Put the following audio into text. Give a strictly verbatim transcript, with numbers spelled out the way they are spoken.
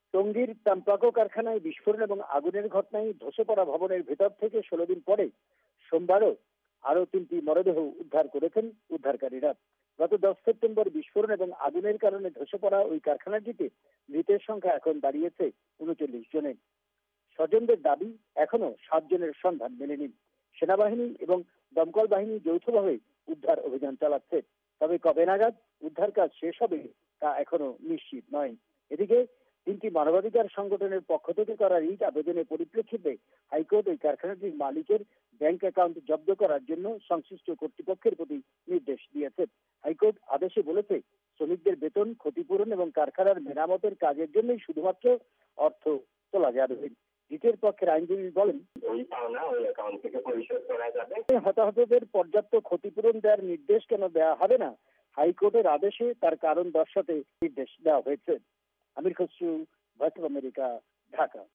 টঙ্গীর তাম্পাকো কারখানায় বিস্ফোরণ এবং আগুনের ঘটনায় ধসে পড়া ভবনের ভেতর থেকে ষোলো দিন পরে সোমবারও আরও তিনটি মরদেহ উদ্ধার করেছেন উদ্ধারকারীরা। গত দশ সেপ্টেম্বর বিস্ফোরণ এবং আগুনের কারণে ধসে পড়া ওই কারখানাটিতে মৃতের সংখ্যা এখন দাঁড়িয়েছে উনচল্লিশ জনে। স্বজনদের দাবি, এখনো সাত জনের সন্ধান মেলেনি। সেনাবাহিনী এবং দমকল বাহিনী যৌথভাবে উদ্ধার অভিযান চালাচ্ছে, তবে কবে নাগাদ উদ্ধার কাজ শেষ হবে তা এখনো নিশ্চিত নয়। এদিকে তিনটি মানবাধিকার সংগঠনের পক্ষ থেকে করা রিট আবেদনের পরিপ্রেক্ষিতে হাইকোর্ট ওই কারখানাটির মালিকের ব্যাংক অ্যাকাউন্ট জব্দ করার জন্য সংশ্লিষ্ট কর্তৃপক্ষের প্রতি নির্দেশ দিয়েছে। হাইকোর্ট আদেশে বলেছে, শ্রমিকদের বেতন, ক্ষতিপূরণ এবং কারখানার মেরামতের কাজের জন্যই শুধুমাত্র অর্থ তোলা যাবে। রিটের পক্ষের আইনজীবী বলেন, ওই পাওনা ওই অ্যাকাউন্ট থেকে পরিশোধ করা যাবে। হতাহতদের পর্যাপ্ত ক্ষতিপূরণ দেওয়ার নির্দেশ কেন দেওয়া হবে না, হাইকোর্টের আদেশে তার কারণ দর্শাতে নির্দেশ দেওয়া হয়েছে। Amir Khasru, voice of America, Dhaka.